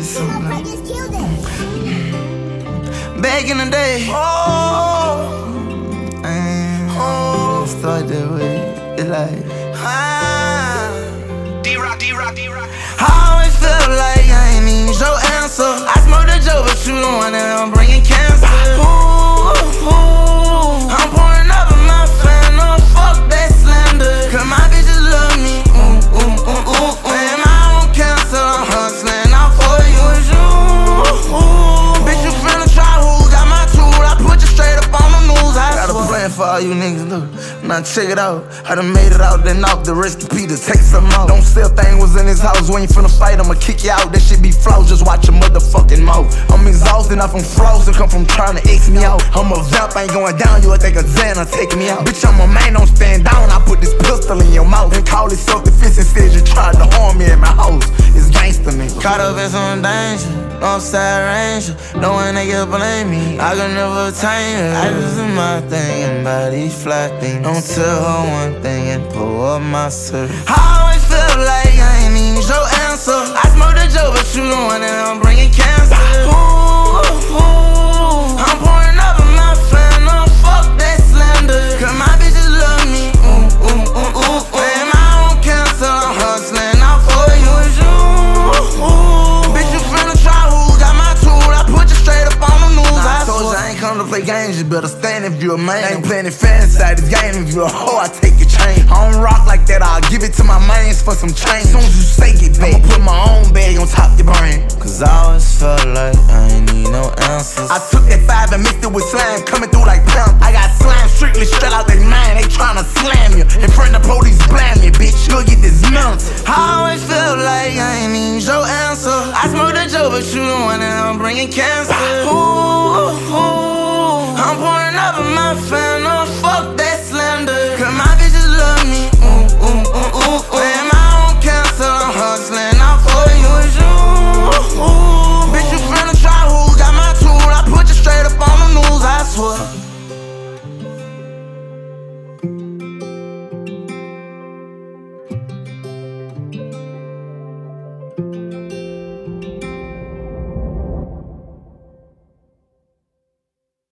you something like back in the day. Start that way. It's like D-Rock. I always feel like I ain't need your answer. I smoke the joke, but you the one that I'm bringing cancer. I'm pouring up in my fan, no fuck that slander. Cause my bitches love me. Man, I don't cancel, I'm hustling out for you. Bitch, you finna try who got my tool. I put you straight up on the news. I got a plan for all you niggas, look. Now check it out. I done made it out, then off the rest of Peter. Take some out. Don't sell thing was in his house. When you finna fight, I'ma kick you out. That shit be flow, just watch your motherfucking mouth. I'm exhausted, not from flaws, and come from trying to X me out. I'm a vamp, ain't going down, you would think a Xana take me out. Bitch, I'm a man, don't stand down. I put this pistol in your mouth and call it self-defense instead you tried to harm me in my house. It's gangsta, nigga. Caught up in some danger, Northside Ranger. No one they can blame me, I can never tame her. I just do my thing and body flat thing. Don't tell her one thing and pull up my surf. I always feel like I ain't need your answer. I smoke the joke, but you the one that I'm bringing cancer. I'm pouring up in my fan, no fuck that slander. Cause my bitches love me. Man, I don't cancel, I'm hustling out for you. Bitch, you finna try who got my tool. I put you straight up on the news. I told you I ain't come to play games, you better stand if you a man. I ain't playing it fan inside this game. If you a hoe, I take your chain. I don't rock like that, I'll give it to my mains for some change. Soon as you say get back, I'ma put my own bag on top your brain. Cause I always felt like I ain't need no answers. I took that 5 and mixed it with slime, coming through like pound. I got slime strictly straight out they mind. They tryna slam you. In front of the police, blame me, bitch. You'll get this mount. I always felt like I ain't need your answer. I smoke the joke, but you the one that I'm bringing cancer. I'm pouring up in my fan, no fuck that slander. Cause my